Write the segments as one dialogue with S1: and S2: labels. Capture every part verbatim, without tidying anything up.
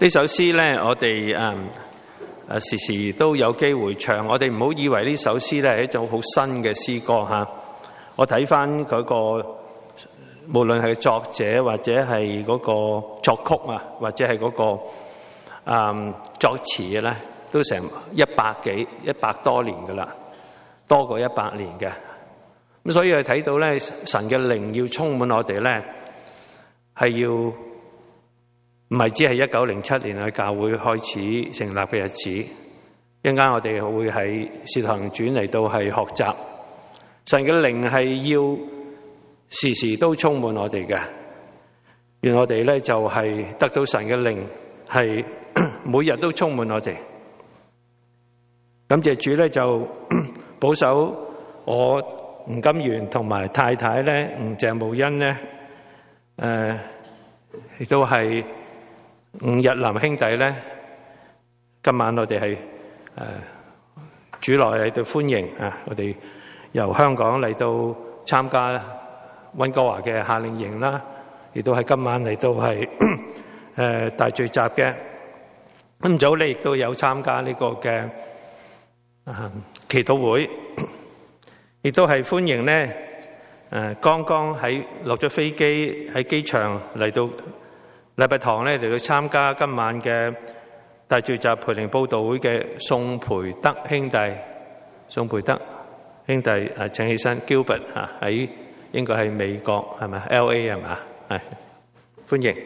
S1: 呢首詩咧，我哋誒誒時時都有機會唱。我哋唔好以為呢首詩咧係一種好新嘅詩歌嚇。我睇翻嗰個，無論係作者或者係嗰個作曲啊，或者係嗰個誒作詞嘅咧，都成一百幾一百多年噶啦，多過一百年嘅。咁所以係睇到咧，神嘅靈要充滿我哋咧，係要。唔係只係一九零七年喺教會開始成立嘅日子，一陣間我哋會喺《使徒行傳》嚟到係學習神嘅靈係要時時都充滿我哋嘅，願我哋咧就係得到神嘅靈係每日都充滿我哋。感謝主咧就保守我吳金元同埋太太咧吳鄭慕欣咧，誒亦都係。吳日林兄弟咧，今晚我哋係誒主內嚟到歡迎啊！我哋由香港嚟到參加溫哥華嘅夏令營啦，亦都係今晚嚟到係誒大聚集嘅。咁早咧亦都有參加呢個嘅啊祈禱會，亦都係歡迎咧誒剛剛喺落咗飛機喺機場嚟到。禮拜堂咧嚟到參加今晚嘅大聚集培靈佈道會嘅宋培德兄弟，宋培德兄弟誒請起身 ，Gilbert 嚇喺應該係美國係咪 ？L A 係嘛？係歡迎。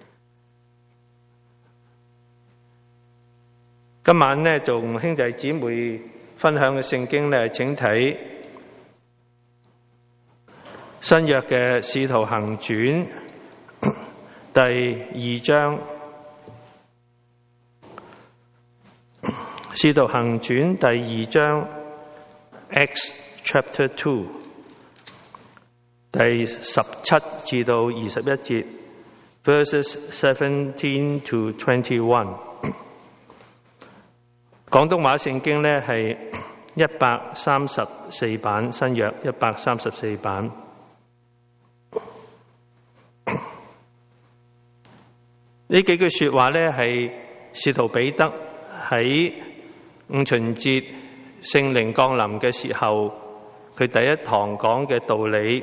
S1: 今晚咧同兄弟姊妹分享嘅聖經咧，請睇新約嘅使徒行傳。第二章《使徒行傳》第二章 Acts Chapter Two 第十七至到二十一節 Verses Seventeen to Twenty-One。廣東話聖經呢係一百三十四版，新約一百三十四版。呢幾句說話咧，係使徒彼得喺五旬節聖靈降臨嘅時候，佢第一堂講嘅道理。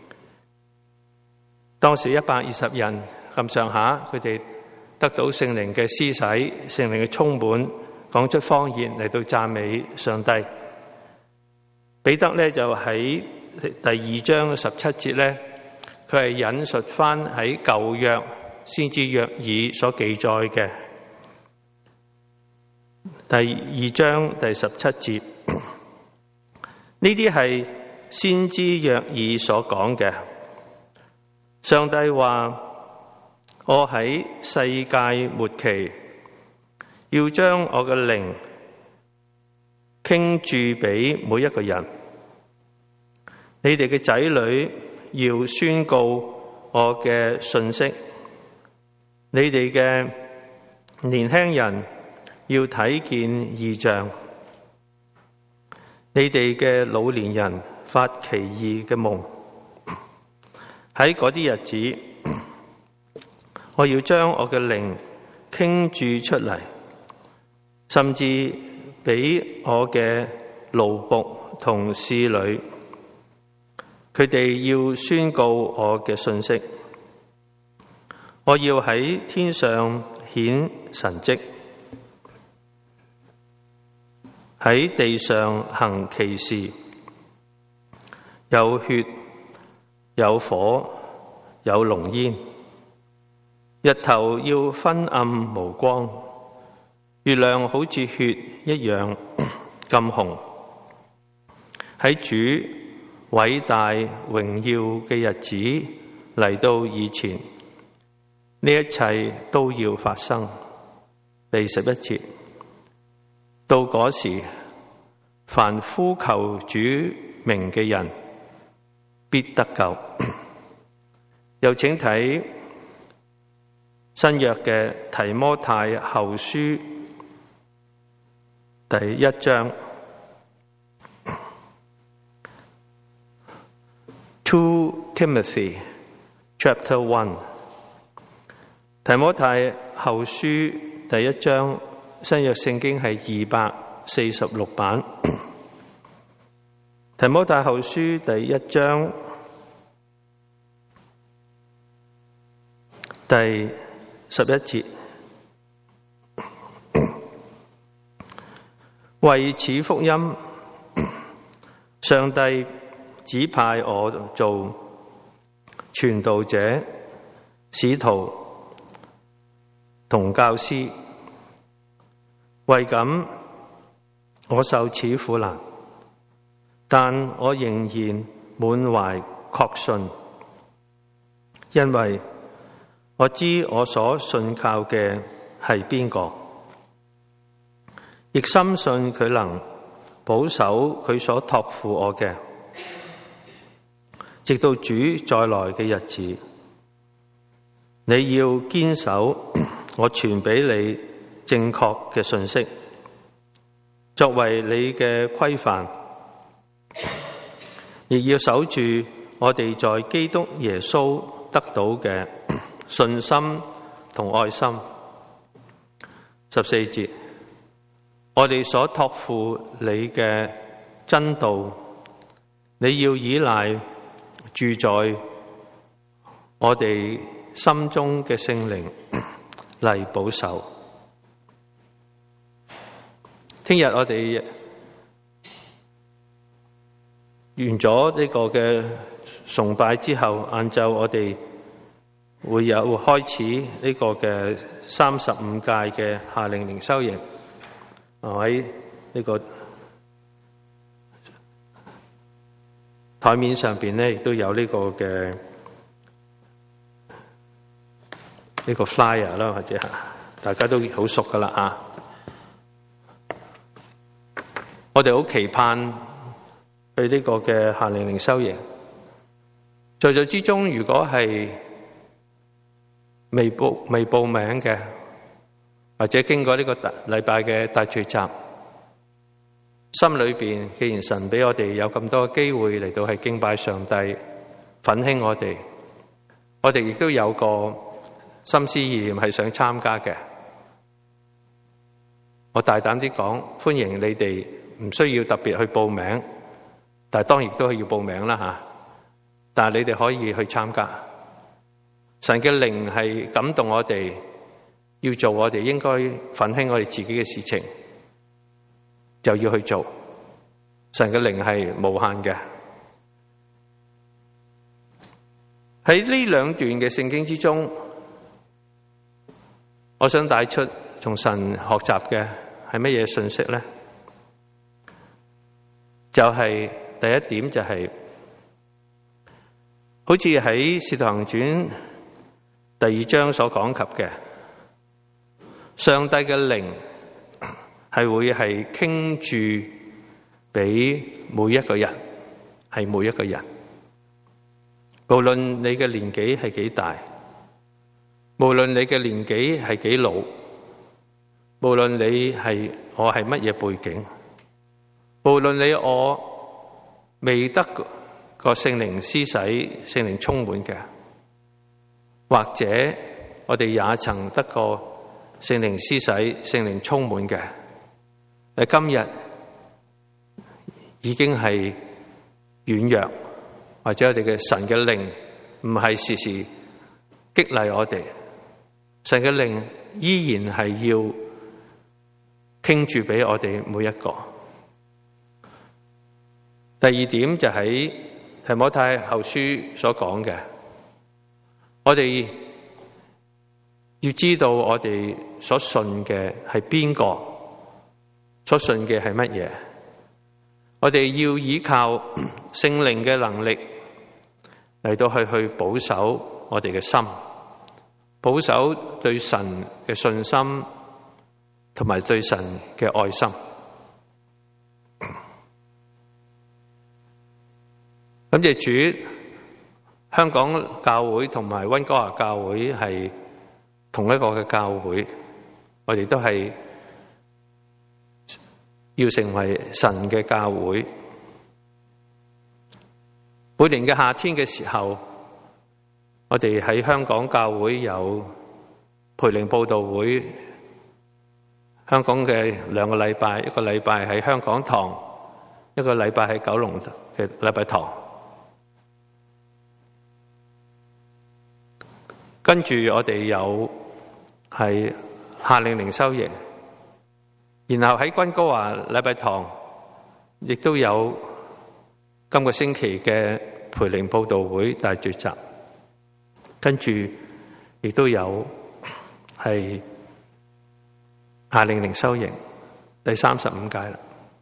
S1: 當時一百二十人咁上下，佢哋得到聖靈嘅施洗，聖靈嘅充滿，講出方言嚟到讚美上帝。彼得咧就喺第二章十七節咧，佢係引述翻喺舊約先知約珥所記載嘅第二章第十七節，呢啲係先知約珥所講嘅。上帝話：我喺世界末期要將我嘅靈傾注俾每一個人，你哋嘅仔女要宣告我嘅信息。你哋嘅年輕人要睇見異象，你哋嘅老年人發奇異嘅夢。喺嗰啲日子，我要將我嘅靈傾注出嚟，甚至俾我嘅奴僕同侍女，佢哋要宣告我嘅信息。我要喺天上顯神蹟，喺地上行奇事，有血，有火，有濃煙。日頭要昏暗無光，月亮好似血一樣咁紅。喺主偉大榮耀嘅日子嚟到以前，呢一切都要發生。第十一節，到嗰時，凡呼求主名嘅人必得救。又請睇新約嘅提摩太後書第一章 Two Timothy Chapter One。 提摩太後書第一章，新約聖經係二百四十六版。提摩太後書第一章第十一節，為此福音，上帝指派我做傳道者、使徒同教師，為咁我受此苦難，但我仍然滿懷確信，因為我知我所信靠嘅係邊個，亦深信佢能保守佢所託付我嘅，直到主再來嘅日子。你要堅守我傳俾你正確嘅信息，作為你嘅規範，亦要守住我哋在基督耶穌得到嘅信心同愛心。十四節，我哋所託付你嘅真道，你要依賴住在我哋心中嘅聖靈嚟保守。聽日我哋完咗呢個嘅崇拜之後，晏晝我哋會有開始呢個嘅三十五屆嘅夏令靈修營。喺呢個台面上邊咧，亦都有呢個嘅呢個 flyer 啦，或者係大家都好熟噶啦啊！我哋好期盼去呢個嘅夏令靈修營。在座之中，如果係未報未報名嘅，或者經過呢個禮拜嘅大聚集，心裏邊既然神俾我哋有咁多機會嚟到係敬拜上帝，奮興我哋，我哋亦都有個心思意念係想參加嘅。我大膽啲講，歡迎你哋，唔需要特別去報名，但係當然都係要報名啦吓。但係你哋可以去參加。神嘅靈係感動我哋，要做我哋應該奮興我哋自己嘅事情，就要去做。神嘅靈係無限嘅。喺呢兩段嘅聖經之中，我想帶出從神學習嘅係乜嘢信息呢？就係、是、第一點就係、是，好似喺《使徒行傳》第二章所講及嘅，上帝嘅靈係會係傾注俾每一個人，係每一個人，無論你嘅年紀係幾大，無論你嘅年紀係幾老，無論你係我係乜嘢背景，無論你我未得個聖靈施洗、聖靈充滿嘅，或者我哋也曾得過聖靈施洗、聖靈充滿嘅，誒今日已經係軟弱，或者我哋嘅神嘅靈唔係時時激勵我哋，神嘅靈依然係要傾注俾我哋每一個。第二點就喺提摩太後書所講嘅，我哋要知道我哋所信嘅係邊個，所信嘅係乜嘢。我哋要依靠聖靈嘅能力嚟到去去保守我哋嘅心，保守對神嘅信心同埋對神嘅愛心。感謝主，香港教會同埋溫哥華教會係同一個嘅教會，我哋都係要成為神嘅教會。每年嘅夏天嘅時候，我哋喺香港教會有培靈佈道會，香港嘅兩個禮拜，一個禮拜喺香港堂，一個禮拜喺九龍嘅禮拜堂。跟住我哋有係夏令靈修營，然後喺軍高華禮拜堂，亦都有今個星期嘅培靈佈道會大聚集，跟住亦都有係夏令靈修營第三十五屆啦。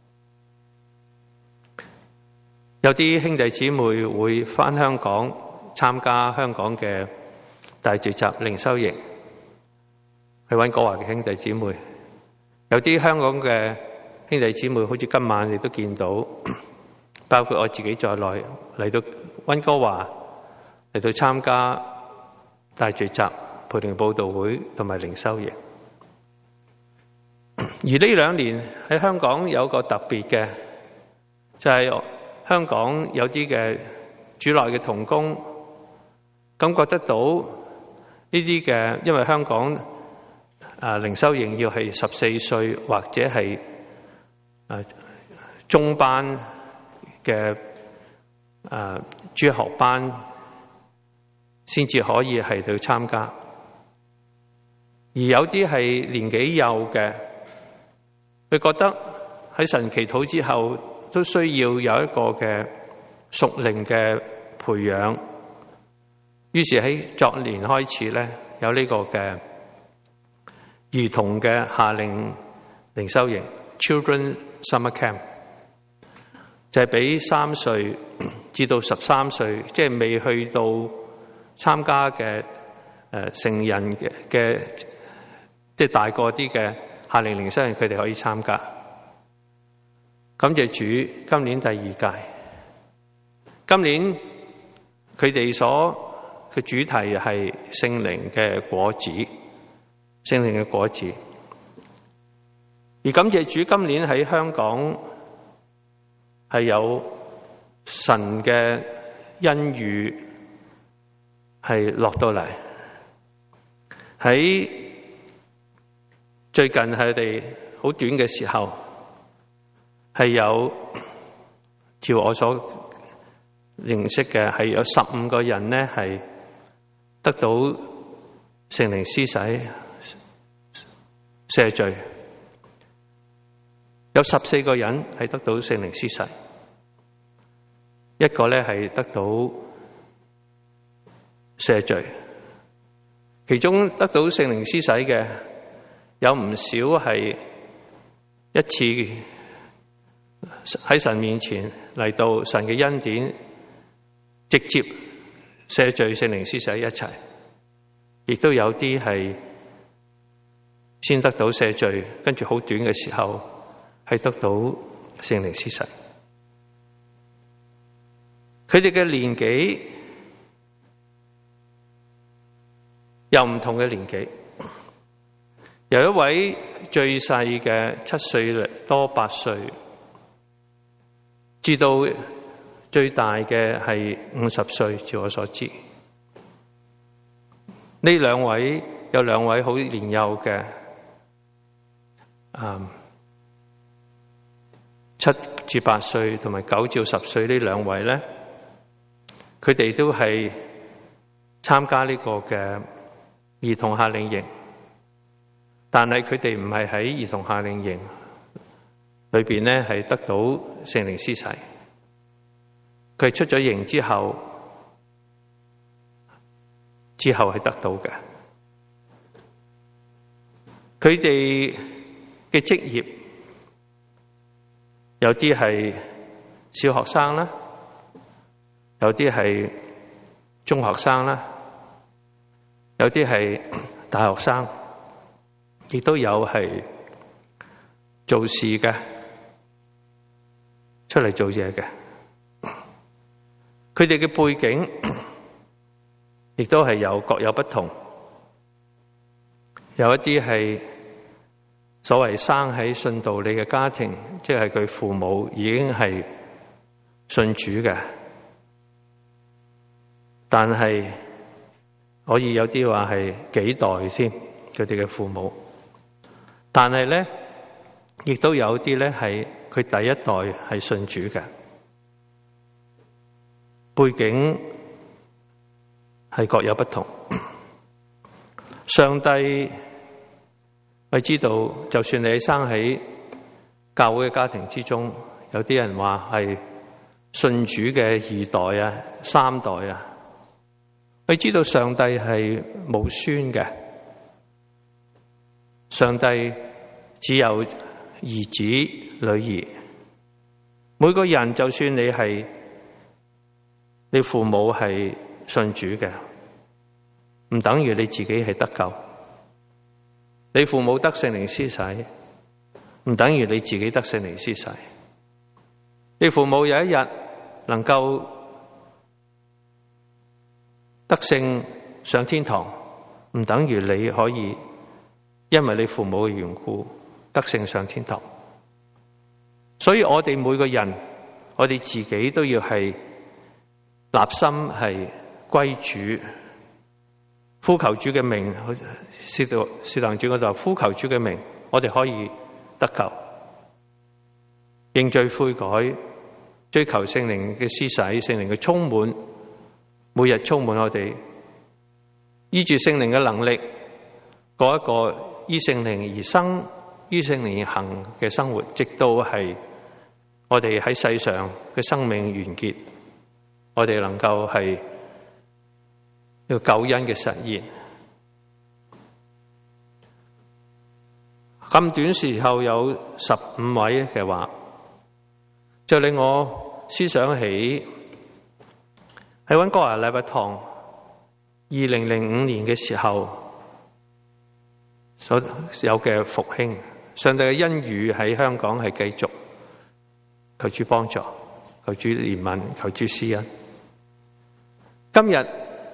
S1: 有啲兄弟姊妹會返香港參加香港嘅大聚集靈修營，去溫哥華嘅兄弟姊妹，有啲香港嘅兄弟姊妹，好似今晚亦都見到，包括我自己在內嚟到溫哥華嚟到參加大聚集、培靈佈道會同埋靈修營。而呢兩年喺香港有個特別嘅，就係、是、香港有啲嘅主內嘅同工感覺得到呢啲嘅，因為香港啊靈修營要係十四歲或者係啊中班嘅啊主學班先至可以係去參加，而有啲係年紀幼嘅，佢覺得喺神祈禱之後都需要有一個嘅屬靈嘅培養。於是喺昨年開始咧，有呢個嘅兒童嘅夏令靈修營 （Children Summer Camp），就係俾三歲至到十三歲，即係未去到參加嘅誒成人嘅嘅，即係大個啲嘅夏令靈修營，佢哋可以參加。感謝主，今年第二屆，今年佢哋所佢主題係聖靈嘅果子，聖靈嘅果子。而感謝主，今年喺香港係有神嘅恩雨係落到嚟。喺最近係佢哋好短嘅時候，係有照我所認識嘅，係有十五個人呢係得到聖靈施洗赦罪，有十四個人係得到聖靈施洗，一個咧係得到赦罪。其中得到聖靈施洗嘅有唔少係一次喺神面前嚟到神嘅恩典，直接赦罪聖靈施洗一齊，亦都有啲係先得到赦罪，跟住好短嘅時候係得到聖靈施洗。佢哋嘅年紀有唔同嘅年紀，有一位最細嘅七歲多八歲，至到最大嘅係五十歲，據我所知。呢兩位有兩位好年幼嘅，嗯，七至八歲同埋九至十歲呢兩位咧，佢哋都係參加呢個嘅兒童夏令營，但係佢哋唔係喺兒童夏令營裏邊咧係得到聖靈施洗。佢出咗營之後，之後係得到嘅。佢哋嘅職業有啲係小學生啦，有啲係中學生啦，有啲係大學生，亦都有係做事嘅，出嚟做嘢嘅。佢哋嘅背景亦都係有各有不同，有一啲係所謂生喺信道理嘅家庭，即係佢父母已經係信主嘅，但係可以有啲話係幾代先， 佢哋嘅父母。但係咧，亦都有啲咧係佢第一代係信主嘅，背景係各有不同。上帝我知道，就算你生喺教會嘅家庭之中，有啲人話係信主嘅二代啊、三代啊，我知道上帝係無孫嘅，上帝只有兒子女兒。每個人就算你係你父母係信主嘅，唔等於你自己係得救。你父母得聖靈施洗，唔等於你自己得聖靈施洗。你父母有一日能夠得勝上天堂，唔等於你可以因為你父母嘅緣故得勝上天堂。所以我哋每個人，我哋自己都要係立心係歸主，呼求主嘅名。使徒使徒行傳嗰度話，呼求主嘅名，我哋可以得救，認罪悔改，追求聖靈嘅施洗，聖靈嘅充滿，每日充滿我哋，依住聖靈嘅能力過一個依聖靈而生、依聖靈而行嘅生活，直到係我哋喺世上嘅生命完結，我哋能夠係呢個救恩嘅實現。咁短時候有十五位嘅話，就令我思想起喺溫哥華禮拜堂二零零五年嘅時候所有嘅復興，上帝嘅恩雨喺香港係繼續，求主幫助，求主憐憫，求主施恩。今日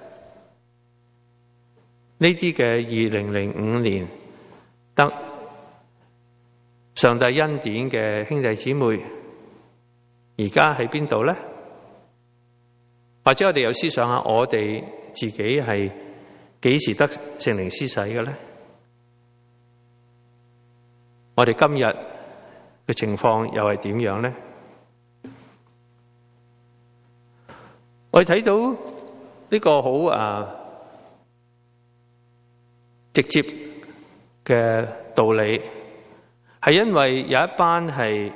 S1: 呢啲嘅二零零五年得上帝恩典嘅兄弟姊妹，而家喺邊度咧？或者我哋有思想下，我哋自己係幾時得聖靈施洗嘅咧？我哋今日嘅情況又係點樣咧？我哋睇到呢個好啊直接嘅道理，係因為有一班係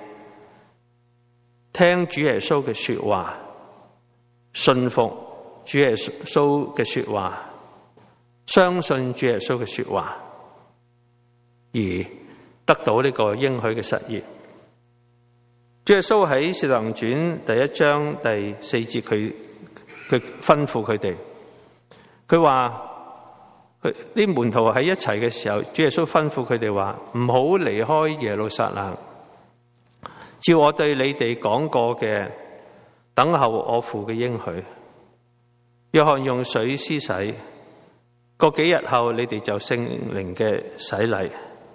S1: 聽主耶穌嘅說話，信服主耶穌嘅說話，相信主耶穌嘅說話，而得到呢個應許嘅實現。主耶穌喺《使徒行傳》第一章第四節，佢佢吩咐佢哋，佢話佢啲門徒喺一齊嘅時候，主耶穌吩咐佢哋話唔好離開耶路撒冷，照我對你哋講過嘅，等候我父嘅應許。約翰用水施洗，過幾日後你哋就聖靈嘅洗禮。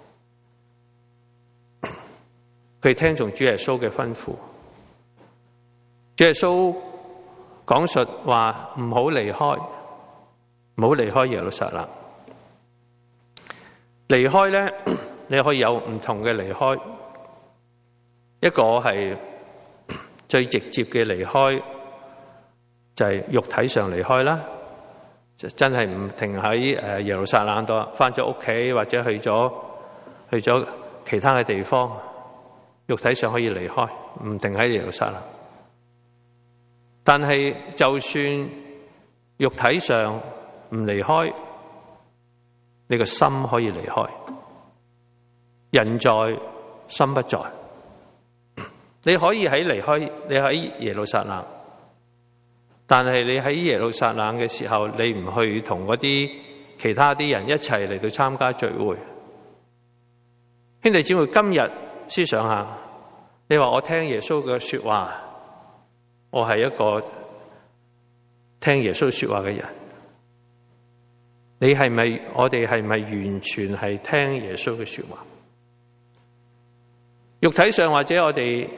S1: 佢聽從主耶穌嘅吩咐，主耶穌講述話唔好離開，唔好離開耶路撒冷。離開咧，你可以有唔同嘅離開。一個係最直接嘅離開，就係肉體上離開啦，就真係唔停喺誒耶路撒冷度，翻咗屋企或者去咗去咗其他嘅地方，肉體上可以離開，唔停喺耶路撒冷。但係就算肉體上唔離開，你個心可以離開。人在心不在。你可以喺離開，你喺耶路撒冷，但係你喺耶路撒冷嘅時候，你唔去同嗰啲其他啲人一齊嚟到參加聚會。兄弟姊妹，今日思想下，你話我聽耶穌嘅說話，我係一個聽耶穌說話嘅人，你係咪？我哋係咪完全係聽耶穌嘅說話？肉體上或者我哋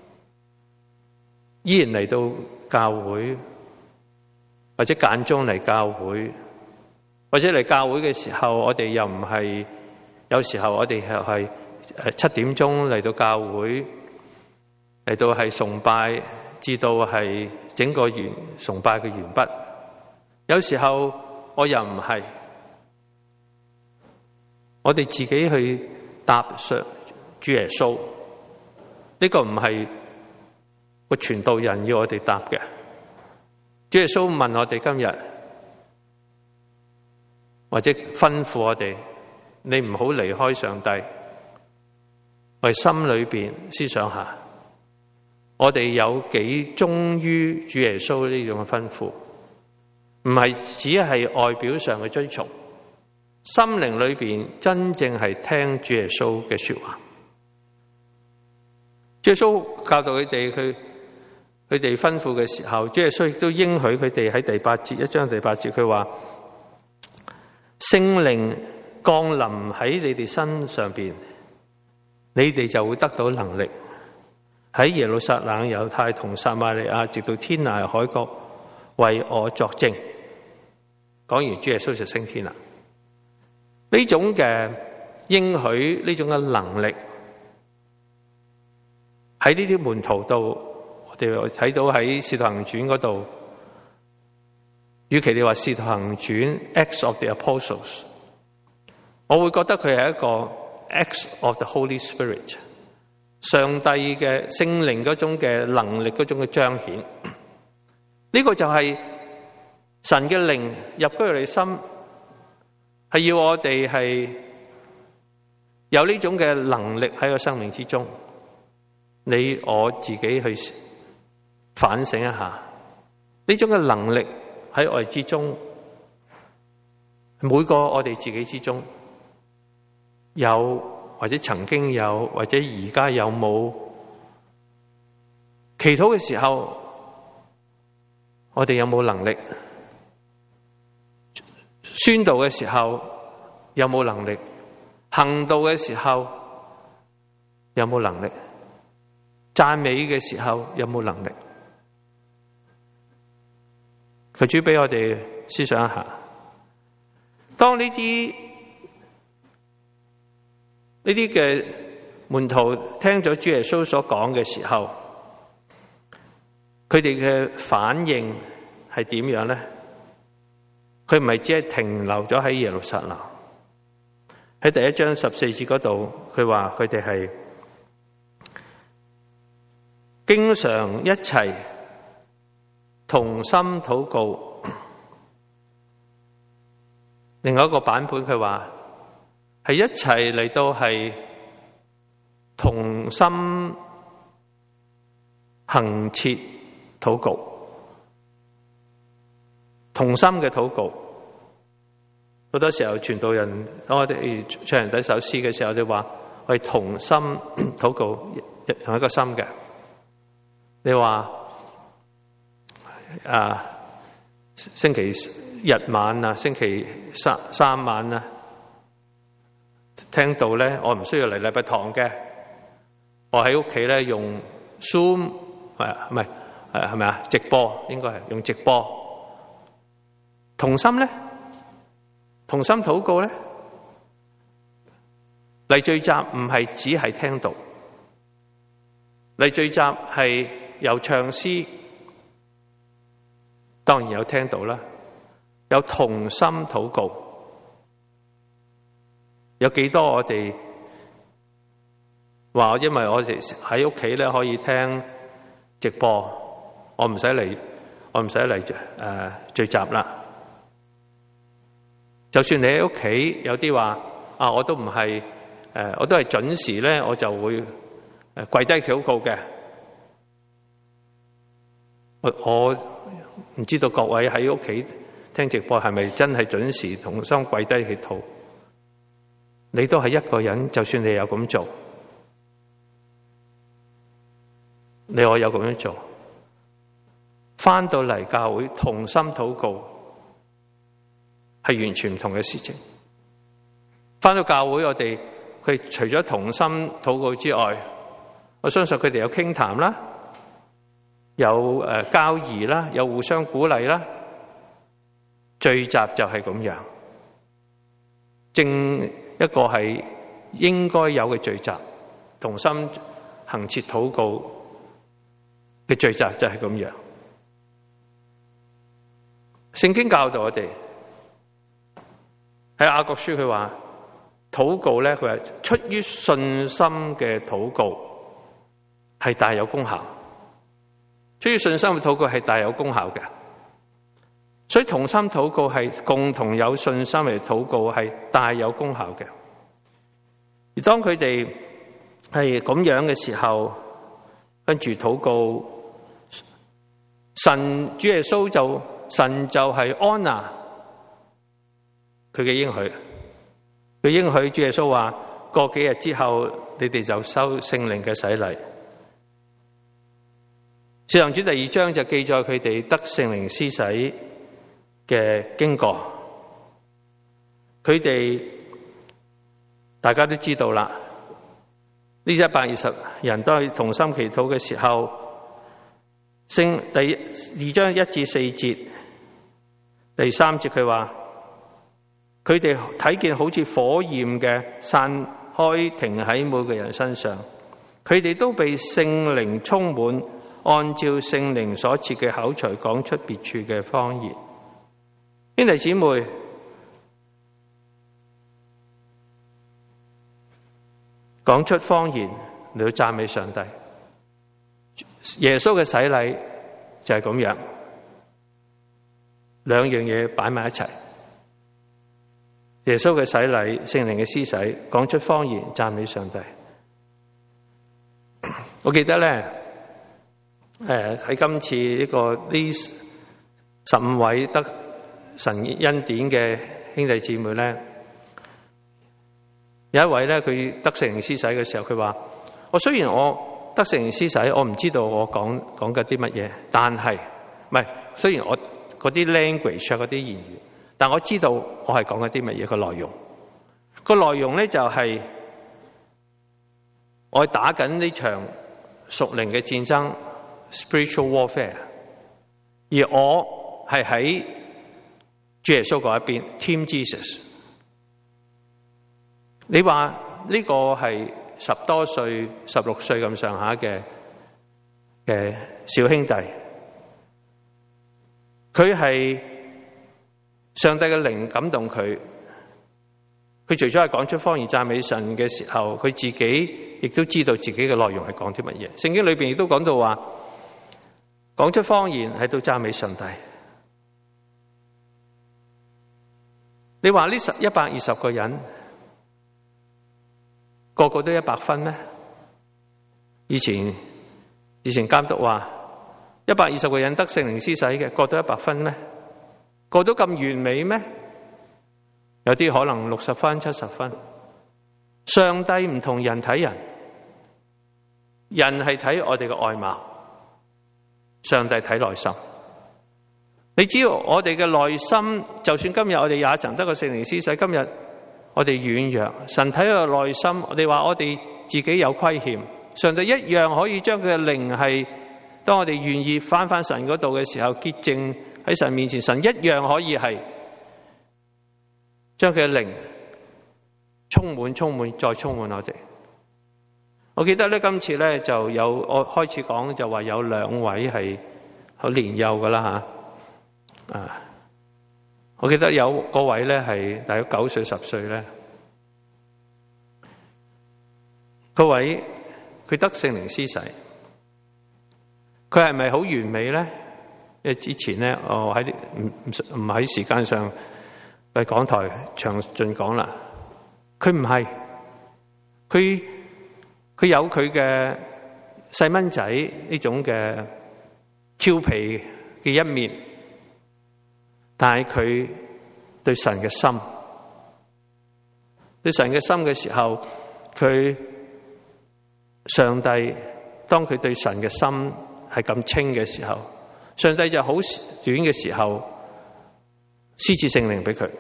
S1: 依然嚟到教會，或者間中嚟教會， 或者嚟教會嘅時候，我哋又唔係，有時候我哋又係誒七點鐘嚟到教會，嚟到係崇拜，至到係整個完崇拜嘅完畢。有時候我又唔係，我哋自己去搭上主耶穌，呢個唔係個傳道人要我哋答嘅。主耶穌問我哋今日，或者吩咐我哋，你唔好離開上帝。我哋心裏邊思想下，我哋有幾忠於主耶穌呢種嘅吩咐？唔係只係外表上嘅追從，心靈裏邊真正係聽主耶穌嘅說話。主耶穌教導佢哋，佢佢哋吩咐嘅時候，主耶穌亦都應許佢哋喺第八節，一章第八節，佢話聖靈降臨喺你哋身上邊，你哋就會得到能力，喺耶路撒冷、猶太同撒瑪利亞，直到天涯海角，為我作證。講完主耶穌就升天啦。呢種嘅應許，呢種嘅能力，喺呢啲門徒度，我哋睇到喺使徒行傳嗰度。與其你話《使徒行傳》Acts of the Apostles， 我會覺得佢係一個 Acts of the Holy Spirit， 上帝嘅聖靈嗰種嘅能力嗰種嘅彰顯。呢、這個就係神嘅靈入居你心，係要我哋係有呢種嘅能力喺個生命之中。你我自己去反省一下，呢種嘅能力喺我哋之中，每個我哋自己之中有，或者曾經有，或者而家有冇祈禱嘅時候，我哋有冇能力？宣道嘅時候有冇能力？行道嘅時候有冇能力？讚美嘅時候有冇能力？求主俾我哋思想一下，當呢啲呢啲嘅門徒聽咗主耶穌所講嘅時候，佢哋嘅反應係點樣咧？佢唔係只係停留咗喺耶路撒冷。喺第一章十四節嗰度，佢話佢哋係經常一齊同心禱告。另外一個版本佢話係一齊嚟到係同心恆切禱告，同心嘅禱告。好多時候傳道人當我哋唱人第一首詩嘅時候，就話我哋同心禱告，同一個心嘅。你話啊，星期日晚啊，星期三三晚啊，聽到咧，我唔需要嚟禮拜堂嘅，我喺屋企咧用 Zoom， 係唔係係咪啊？直播應該係用直播。同心咧，同心禱告咧，嚟聚集唔係只係聽道，嚟聚集係有唱詩，當然有聽到啦，有同心禱告。有幾多我哋話，因為我哋喺屋企咧可以聽直播，我唔使嚟，我唔使嚟誒聚集啦。就算你喺屋企有啲話啊，我都唔係誒，我都係準時咧，我就會誒跪低禱告嘅。我我唔知道各位喺屋企聽直播係咪真係準時同心跪低祈禱？你都係一個人，就算你有咁做，你我有咁樣做，返到嚟教會同心禱告係完全唔同嘅事情。返到教會我哋佢除咗同心禱告之外，我相信佢哋有傾談啦，有誒交誼啦，有互相鼓勵啦。聚集就係咁樣， 正一個係應該有嘅聚集，同心恆切禱告嘅聚集就係咁樣。聖經教導我哋喺雅各書佢話禱告咧，佢係出於信心嘅禱告係大有功效，出於信心嘅禱告係大有功效嘅。所以同心禱告係共同有信心嚟禱告係大有功效嘅。而當佢哋係咁樣嘅時候，跟住禱告，神主耶穌就神就係安娜佢嘅應許，佢應許主耶穌話過幾日之後你哋就收聖靈嘅洗禮。使徒行傳第二章就記載佢哋得聖靈施洗嘅經過，佢哋大家都知道啦。呢一百二十人都係同心祈禱嘅時候，聖第二章一至四節，第三節佢話，佢哋睇見好似火焰嘅散開停喺每個人身上，佢哋都被聖靈充滿，按照聖靈所賜嘅口才講出別處嘅方言。兄弟姊妹，講出方言嚟到讚美上帝。耶穌嘅洗禮就係咁樣，兩樣嘢擺埋一齊。耶穌嘅洗禮，聖靈嘅施洗，講出方言讚美上帝。我記得咧，誒喺今次呢個呢十五位得神恩典嘅兄弟姊妹咧，有一位咧，佢得聖靈施洗嘅時候，佢話：我雖然我得聖靈施洗，我唔知道我講講緊啲乜嘢，但係唔係雖然我嗰啲 language 嗰啲言語，但我知道我係講緊啲乜嘢個內容。個內容咧就係我打緊呢場屬靈嘅戰爭 spiritual warfare， 而我係喺主耶穌嗰一邊 Team Jesus。你話呢個係十多歲、十六歲咁上下嘅嘅小兄弟，佢係上帝嘅靈感動佢。佢除咗係講出方言讚美神嘅時候，佢自己亦都知道自己嘅內容係講啲乜嘢。聖經裏邊亦都講到話，講出方言係到讚美上帝。你話呢十一百二十個人，個個都一百分咩？以前以前監督話一百二十個人得聖靈施洗嘅，個都一百分咩？個都咁完美咩？有啲可能六十分、七十分。上帝唔同人睇人，人係睇我哋嘅外貌，上帝睇內心。你只要我哋嘅內心，就算今日我哋也曾得個聖靈施洗，今日我哋軟弱，神睇個內心，我哋話我哋自己有虧欠，上帝一樣可以將佢嘅靈係，當我哋願意返返神嗰度嘅時候，潔淨喺神面前，神一樣可以係將佢嘅靈充滿、充滿再充滿我哋。我記得咧，今次咧就有我開始講就話有兩位係好年幼噶啦吓。啊！我記得有個位咧係大約九歲十歲咧，個位佢得聖靈施洗，佢係咪好完美咧？因為之前咧，我喺唔唔唔喺時間上喺講台詳盡講啦，佢唔係，佢佢有佢嘅細蚊仔呢種嘅調皮嘅一面。但係佢對神嘅心，對神嘅心嘅時候，佢上帝當佢對神嘅心係咁清嘅時候，上帝就好短嘅時候施賜聖靈俾佢。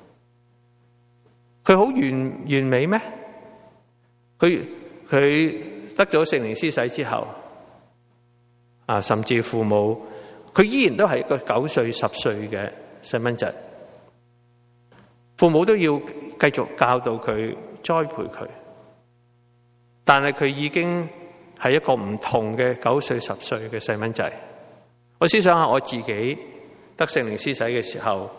S1: 佢好完完美咩？佢佢得咗聖靈施洗之後，啊，甚至父母，佢依然都係一個九歲十歲嘅細蚊仔，父母都要繼續教導佢、栽培佢。但係佢已經係一個唔同嘅九歲、十歲嘅細蚊仔。我思想下我自己得聖靈施洗嘅時候，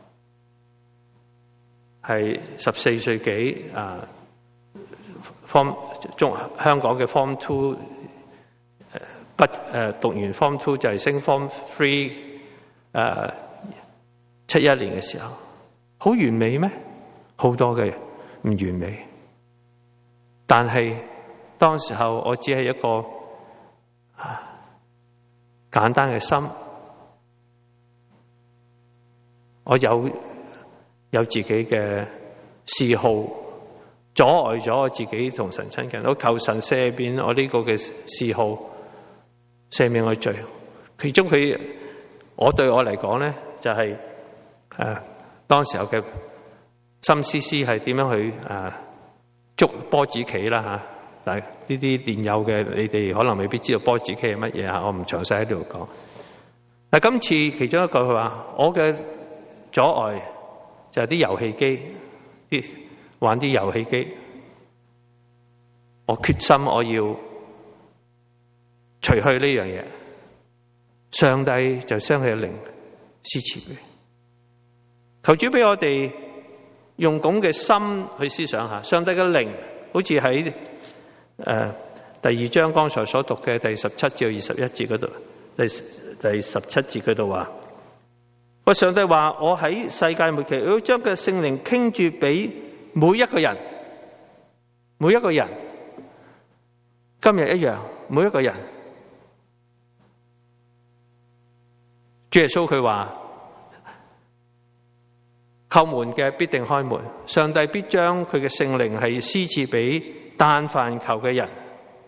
S1: 係十四歲幾啊 ，form 中香港嘅 form two， 不誒讀完 form two 就係升 form three， 誒七一年嘅時候，好完美咩？好多嘅唔完美，但係當時候我只係一個啊簡單嘅心，我有有自己嘅嗜好，阻礙咗我自己同神親近。我求神赦免我呢個嘅嗜好，赦免我罪。其中佢，我對我嚟講咧，就係、是、誒、啊、當時候嘅心思思係點樣去誒捉波子棋啦吓。但係呢啲練友嘅，你哋可能未必知道波子棋係乜嘢吓，我唔詳細喺度講。但今次其中一個佢話，我嘅阻礙就係啲遊戲機，啲玩啲遊戲機。我決心我要除去呢樣嘢。上帝就將佢嘅靈施賜佢。求主俾我哋用咁嘅心去思想下，上帝嘅靈好似喺誒第二章剛才所讀嘅第十七至二十一節嗰度，第第十七節嗰度話：我上帝話我喺世界末期要將個聖靈傾注俾每一個人，每一個人今日一樣，每一個人。主耶穌佢話：叩門嘅必定開門，上帝必將佢嘅聖靈係施賜俾但凡求嘅人。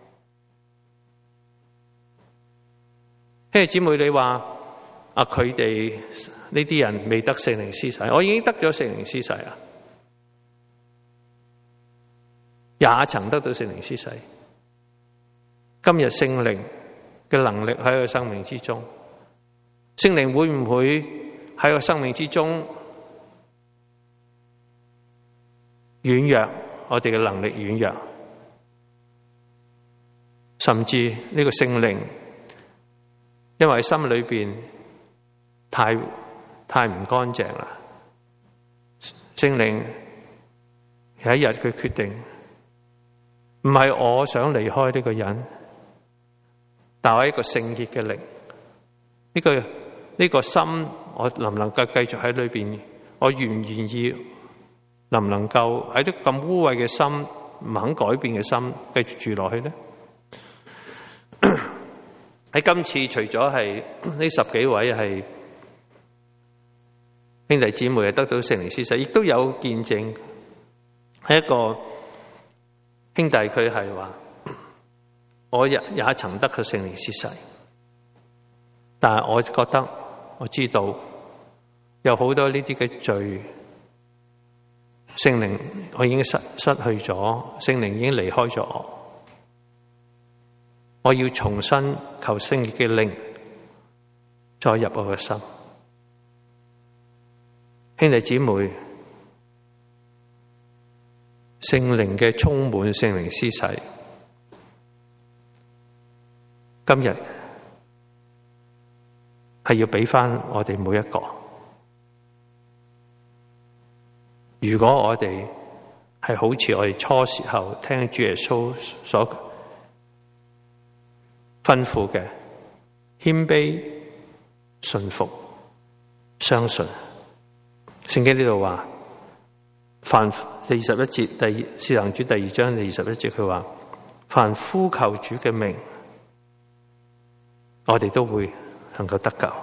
S1: 兄弟姊妹，你話啊，佢哋呢啲人未得聖靈施洗，我已經得咗聖靈施洗啦，也曾得到聖靈施洗。今日聖靈嘅能力喺佢生命之中，聖靈會唔會喺佢生命之中軟弱？我哋嘅能力軟弱，甚至呢個聖靈，因為心裏邊太太唔乾淨啦。聖靈有一日佢決定，唔係我想離開呢個人，但我一個聖潔嘅靈，呢、這個呢、這個心，我能唔能夠繼續喺裏邊？我願唔願意？能唔能夠喺啲咁污穢嘅心，唔肯改變嘅心，繼續住落去呢？喺今次除咗係呢十幾位係兄弟姊妹係得到聖靈施洗，亦都有見證，係一個兄弟佢係話：我也也曾得過聖靈施洗，但係我覺得我知道有好多呢啲嘅罪。聖靈我已經失失去咗，聖靈已經離開咗我。我要重新求聖潔嘅靈再入我嘅心。兄弟姊妹，聖靈嘅充滿，聖靈施洗，今日係要俾翻我哋每一個。如果我哋係好似我哋初時候聽主耶穌所吩咐嘅謙卑、順服、相信，聖經呢度話，凡第二十一節，第二使徒行傳第二章第二十一節，佢話：凡呼求主嘅名，我哋都會能夠得救。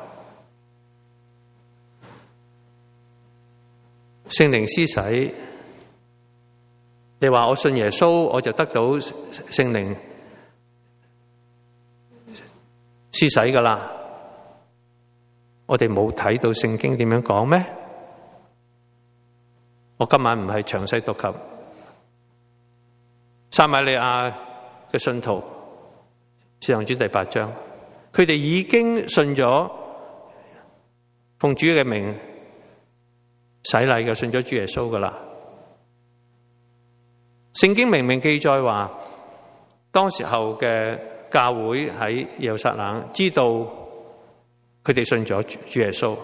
S1: 聖靈施洗，你話我信耶穌，我就得到聖靈施洗噶啦？我哋冇睇到聖經點樣講咩？我今晚唔係詳細讀及撒瑪利亞嘅信徒，使徒行傳第八章，佢哋已經信咗奉主嘅名洗禮嘅，信咗主耶穌噶啦。 聖經明明記載話，當時候嘅教會喺耶路撒冷知道佢哋信咗主耶穌，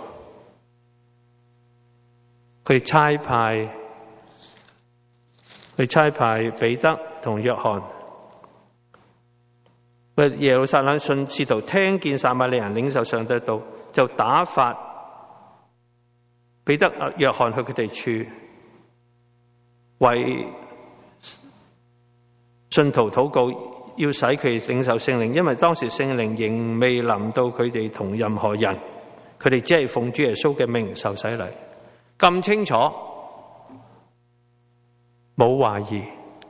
S1: 佢哋差派佢差派彼得同約翰。耶路撒冷信使徒聽見撒瑪利亞人領受上帝道，就打發彼得、約翰去佢哋處，為信徒禱告，要使佢哋領受聖靈，因為當時聖靈仍未臨到佢哋同任何人，佢哋只係奉主耶穌嘅名受洗禮。咁清楚，冇懷疑，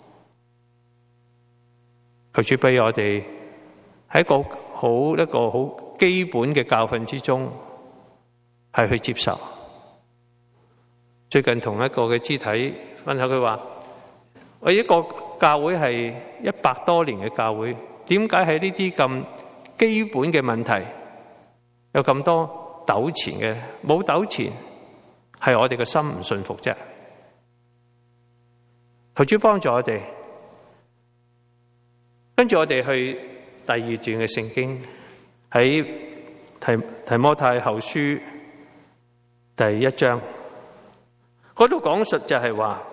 S1: 求主俾我哋喺一個好一個好基本嘅教訓之中，係去接受。最近同一個嘅肢體分享，佢話：我一個教會係一百多年嘅教會，點解喺呢啲咁基本嘅問題有咁多糾纏嘅？冇糾纏，係我哋嘅心唔信服啫。求主幫助我哋，跟住我哋去第二段嘅聖經，喺提提摩太後書第一章嗰度講述就係話，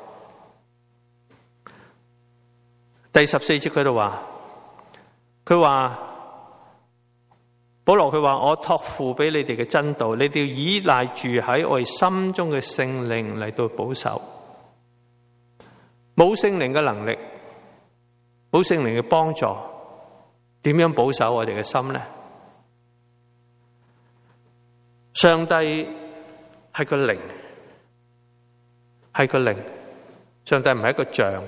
S1: 第十四節嗰度話，佢話保羅佢話，我託付俾你哋嘅真道，你哋要依賴住喺我哋心中嘅聖靈嚟到保守。冇聖靈嘅能力，冇聖靈嘅幫助，點樣保守我哋嘅心呢？上帝係個靈，係個靈，上帝唔係一個像。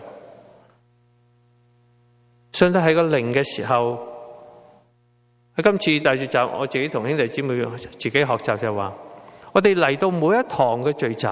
S1: 上帝係個靈嘅時候，喺今次第二集，我自己同兄弟姊妹自己學習就話，我哋嚟到每一堂嘅聚集，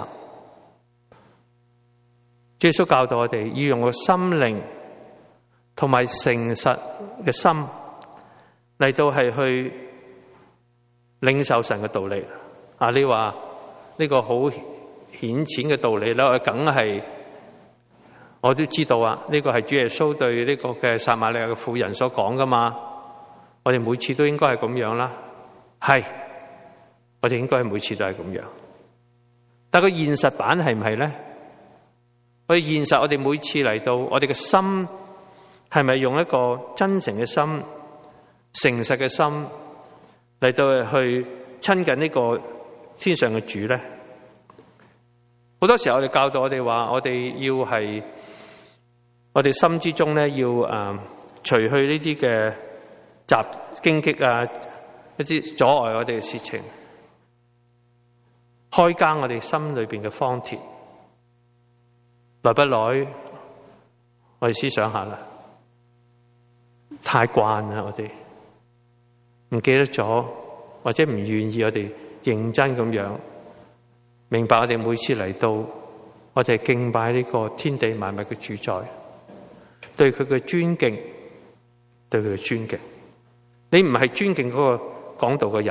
S1: 耶穌教導我哋要用個心靈同埋誠實嘅心嚟到係去領受神嘅道理。啊，你話呢個好顯淺嘅道理啦，梗係我都知道啊。呢個係主耶穌對呢個嘅撒瑪利亞嘅婦人所講噶嘛。我哋每次都應該係咁樣啦，係我哋應該係每次都係咁樣。但個現實版係唔係咧？我哋現實，我哋每次嚟到，我哋嘅心係咪用一個真誠嘅心、誠實嘅心嚟到去親近呢個天上嘅主咧？好多時候我哋教導我哋話，我哋要係我哋心之中咧，要誒除去呢啲嘅雜荊棘啊，一啲阻礙我哋嘅事情，開耕我哋心裏邊嘅荒田。來不來？我哋思想下啦，太慣啦，我哋唔記得咗，或者唔願意我哋認真咁樣明白，我哋每次嚟到，我哋敬拜呢個天地萬物嘅主宰，對佢嘅尊敬，對佢嘅尊敬。你唔係尊敬嗰個講道嘅人，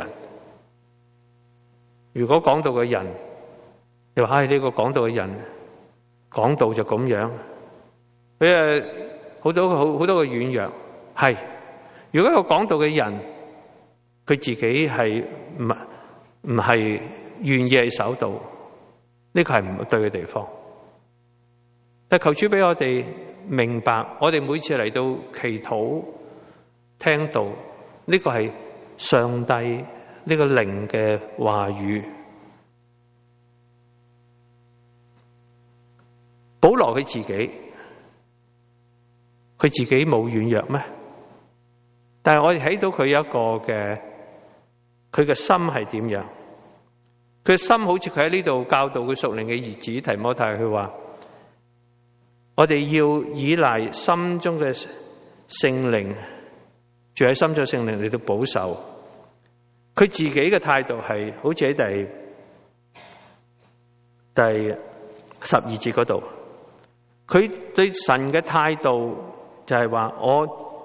S1: 如果講道嘅人，你話唉，呢個講道嘅人講道就咁樣，佢誒好多好好多個軟弱。係，如果一個講道嘅人，佢自己係唔唔係願意係守道，呢個係唔對嘅地方。但求主俾我哋明白，我哋每次嚟到祈禱聽道，呢個係上帝呢個靈嘅話語。保羅佢自己，佢自己冇軟弱咩？但係我哋睇到佢有一個嘅，佢嘅心係點樣？佢嘅心好似佢喺呢度教導佢屬靈嘅兒子提摩太，佢話：我哋要依賴心中嘅聖靈，住喺心中聖靈嚟到保守。佢自己嘅態度係好似喺第第十二節嗰度。佢對神嘅態度就係話：我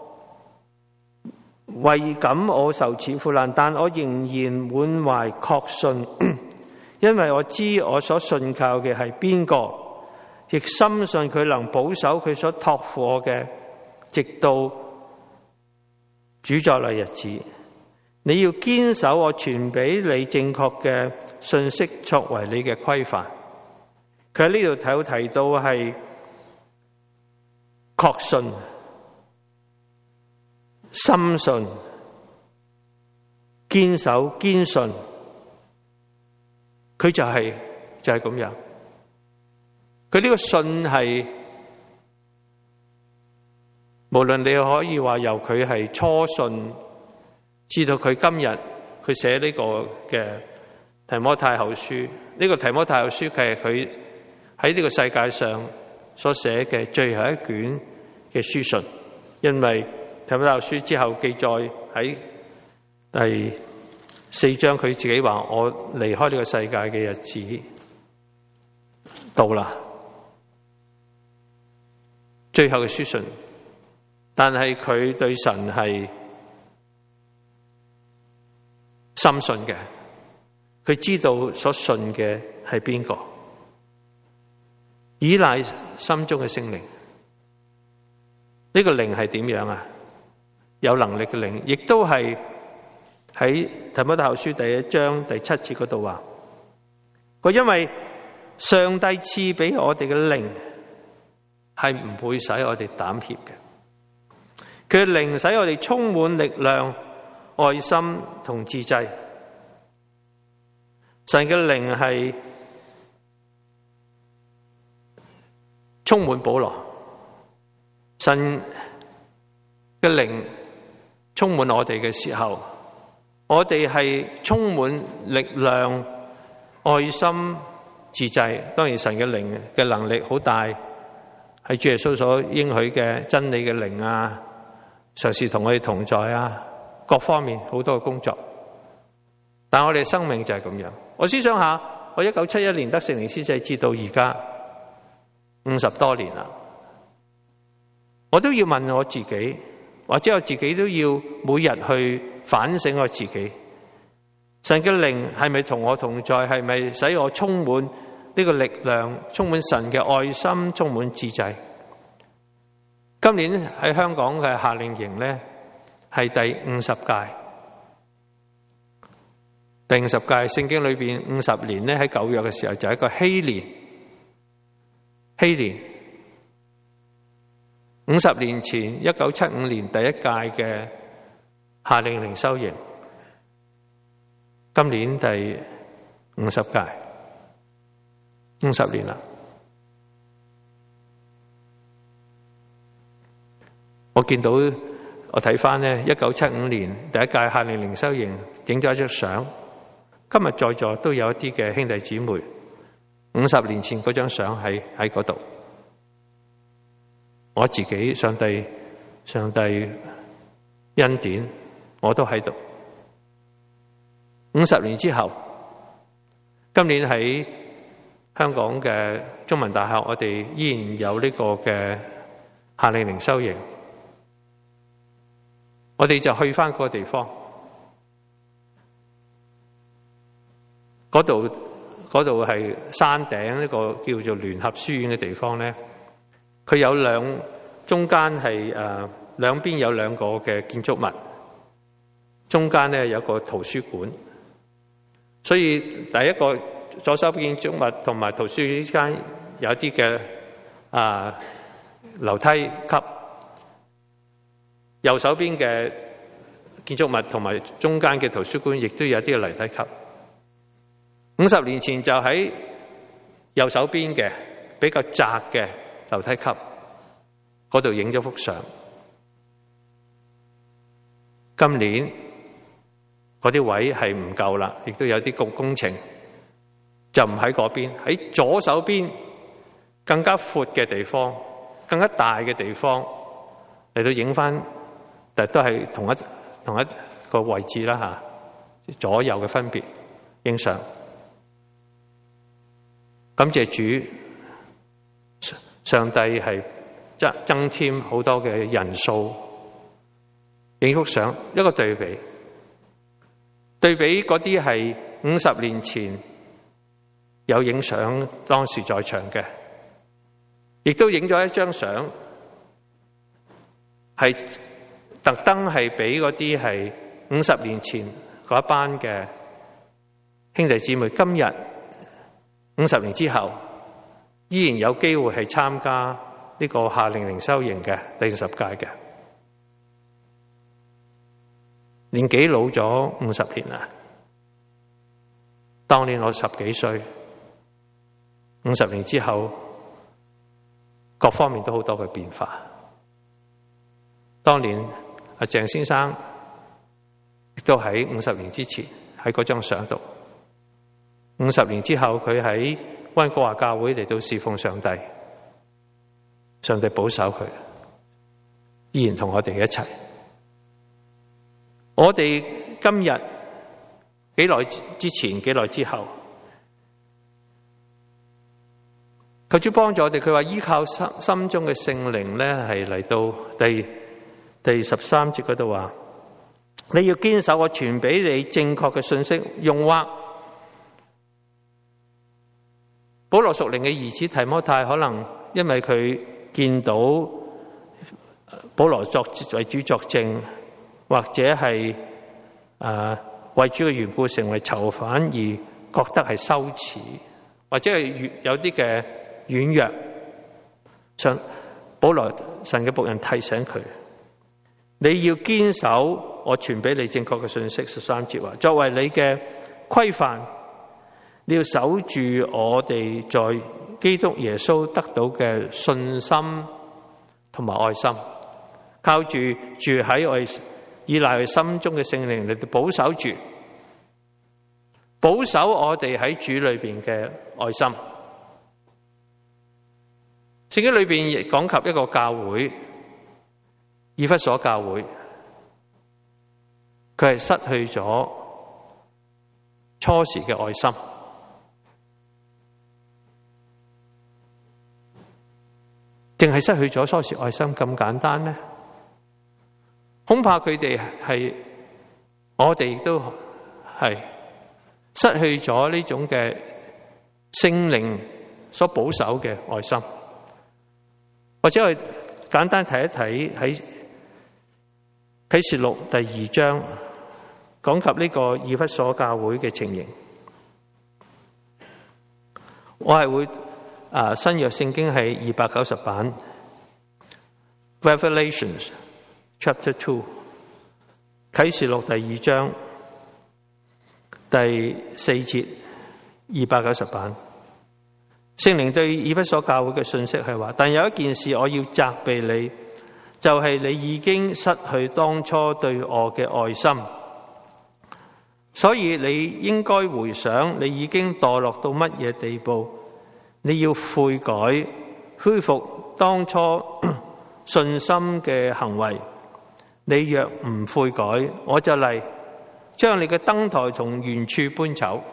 S1: 為咁我受此苦難，但我仍然滿懷確信，因為我知我所信靠嘅係邊個， 亦深信佢能保守佢所託付我嘅，直到主再來日子。你要堅守我傳俾你正確嘅信息，作為你嘅規範。佢喺呢度有提到係確信、深信、堅守、堅信，佢就係、是、就係、是、咁樣。佢呢個信係，無論你可以話由佢係初信，至到佢今日佢寫呢個嘅提摩太後書，呢、這個提摩太後書佢係佢喺呢個世界上所寫嘅最後一卷嘅書信，因為提摩太後書之後記載喺第四章，佢自己話我離開呢個世界嘅日子到啦，最後嘅書信。但係佢對神係深信嘅，佢知道所信嘅係邊個，依賴心中嘅聖靈。呢個靈係點樣啊？有能力嘅靈，亦都係喺提摩太後書第一章第七節嗰度話，佢因為上帝賜俾我哋嘅靈係唔會使我哋膽怯嘅。佢嘅靈使我哋充滿力量、愛心同自制。神嘅靈係充滿保羅，神嘅靈充滿我哋嘅時候，我哋係充滿力量、愛心、自制。當然神嘅靈嘅能力好大，係主耶穌所應許嘅真理嘅靈啊，隨時同我哋同在啊，各方面好多嘅工作。但我哋生命就係咁樣。我思想下，我一九七一年得聖靈施洗至到而家五十多年啦，我都要問我自己，或者我自己都要每日去反省我自己。神嘅靈係咪同我同在？係咪使我充滿呢個力量，充滿神嘅愛心，充滿自制？今年喺香港嘅夏令營咧，係第五十屆。第五十屆聖經裏邊五十年咧，喺舊約嘅時候就係一個禧年。禧年五十年前，一九七五年第一屆嘅夏令靈修營，今年第五十屆，五十年啦。我見到我睇翻咧，一九七五年第一屆夏令靈修營影咗一張相。今日在座都有一啲嘅兄弟姊妹，五十年前嗰張相喺喺嗰度。我自己上帝上帝恩典，我都喺度。五十年之後，今年喺香港嘅中文大學，我哋依然有呢個嘅夏令靈修營。我哋就去翻嗰個地方，嗰度嗰度係山頂一個叫做聯合書院嘅地方咧。佢有兩中間係誒兩邊有兩個嘅建築物，中間咧有個圖書館。所以第一個左手邊建築物同埋圖書館之間有一啲嘅啊樓梯級。右手邊嘅建築物同埋中間嘅圖書館，亦都有啲嘅樓梯級。五十年前就喺右手邊嘅比較窄嘅樓梯級嗰度影咗幅相。今年嗰啲位係唔夠啦，亦都有啲工工程，就唔喺嗰邊，喺左手邊更加闊嘅地方，更加大嘅地方嚟到影翻。但都係同一同一個位置啦吓，左右嘅分別影相。感謝主，上帝係增增添好多嘅人數，影幅相，一個對比，對比嗰啲係五十年前有影相當時在場嘅， 亦都影咗一張相，係特登係俾嗰啲係五十年前嗰一班嘅兄弟姊妹，今日五十年之後依然有機會係參加呢個夏令靈修營嘅第十屆嘅，年紀老咗五十年啦。當年我十幾歲，五十年之後，各方面都好多嘅變化。當年阿鄭先生亦都喺五十年之前喺嗰張相度，五十年之後佢喺溫哥華教會嚟到侍奉上帝，上帝保守佢，依然同我哋一齊。我哋今日幾耐之前，幾耐之後，求主幫助我哋。佢話依靠心心中嘅聖靈咧，係嚟到第第十三節嗰度話，你要堅守我傳俾你正確嘅信息，用或保羅屬靈嘅兒子提摩太，可能因為佢見到保羅作為主作證，或者係誒、呃、為主嘅緣故成為囚犯而覺得係羞恥，或者係有啲嘅軟弱。上保羅神嘅僕人提醒佢，你要堅守我傳俾你正確嘅信息。十三節話，作為你嘅規範，你要守住我哋在基督耶穌得到嘅信心同埋愛心，靠住住喺我哋依賴佢心中嘅聖靈嚟到保守住，保守我哋喺主裏邊嘅愛心。聖經裏邊亦講及一個教會，以弗所教會，佢係失去咗初時嘅愛心。淨係失去咗初時愛心咁簡單咩？恐怕佢哋係，我哋亦都係失去咗呢種嘅聖靈所保守嘅愛心。或者我哋簡單睇一睇喺啟示錄第二章講及呢個以弗所教會嘅情形。我係會啊新約聖經係二百九十版 Revelations Chapter Two 啟示錄第二章第四節，二百九十版。聖靈對以弗所教會嘅信息係話，但有一件事我要責備你，就係、是、你已經失去當初對我嘅愛心，所以你應該回想你已經墮落到乜嘢地步，你要悔改，恢復當初信心嘅行為。你若唔悔改，我就嚟將你嘅燈台從原處搬走。